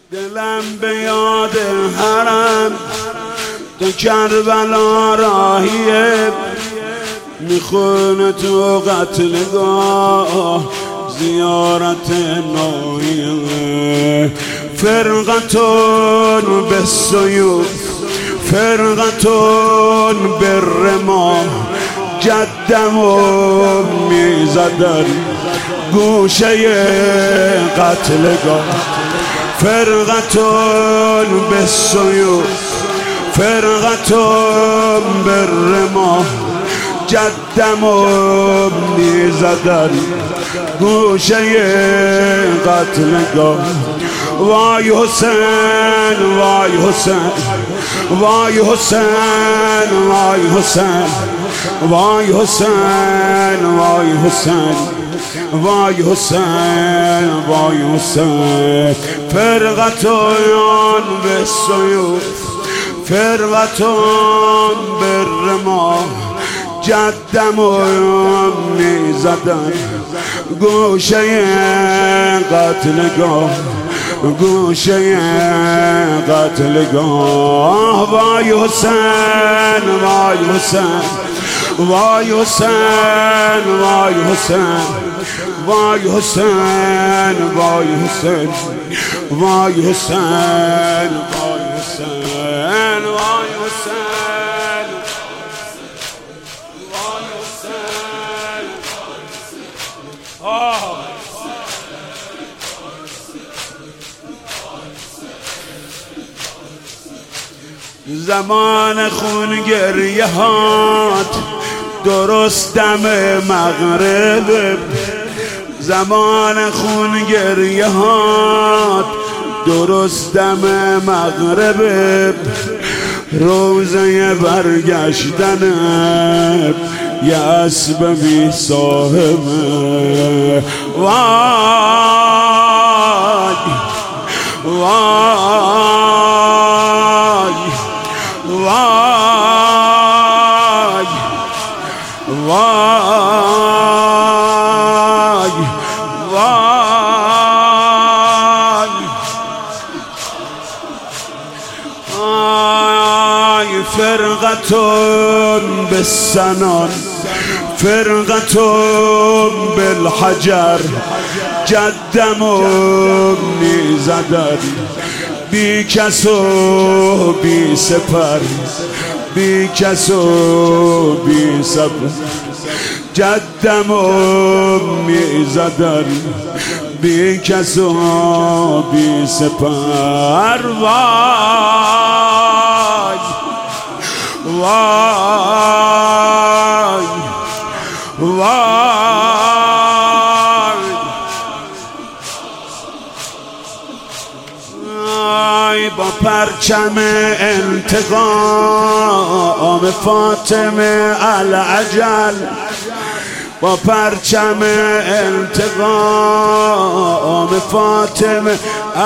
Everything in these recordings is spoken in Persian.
دلم به یاد حرم تو کربلا راهیه، میخونه تو قتلگاه زیارت نوحیه. فرقتون به سیوف، فرقتون به رماه، جدمو میزدن گوشه قتلگاه. فرقتون به سیوف، فرقتون به رماه، جدمو میزدن گوشه قتلگاه. وای حسین وای حسین وای حسین وای حسین وای حسین وای حسین وای حسین وای حسین. فرقتون به سیوف، فرقتون به رماه، جدمو میزدن گوشه قتلگاه، گوشه قتلگاه. وای حسین وای حسین وای حسین وای حسین وای حسین وای حسین وای حسین وای حسین وای حسین وای حسین. زمان خون گریه هات درست دم مغرب، زمان خون گریه هات درست دم مغرب. روزه برگشتن یه اسب بی صاحب. وای وای وای وای وای. فرقتون بالسنان، فرقتون بالحجر، جدمو میزدن بی کس و بی سپر، بی کس و بی سپر. جدمو میزدن بی کس و بی سپر. وای وای وای. با پرچم انتقام فاطمه العجل، با پرچم انتقام فاطمه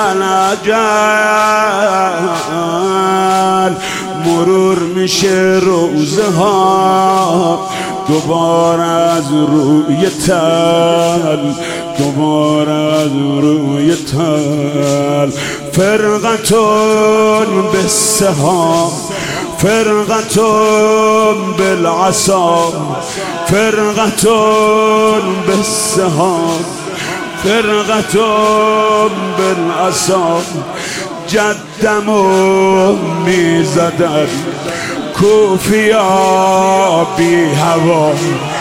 العجل. مرور میشه روزه ها دوباره از روی تل، دوباره از روی تل. فرقتون بالسهام، فرقتون بالعصا، فرقتون بالسهام، فرقتون بالعصا. جدمو میزدن کوفیا بی هوا،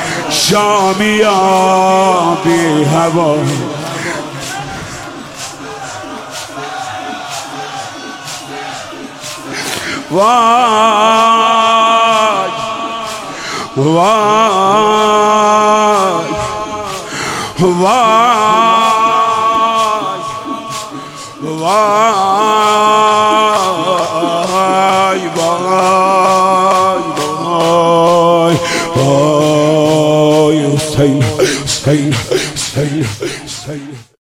شامیا بی هوا. وای وای وای وای وای وای. حسین حسین حسین حسین.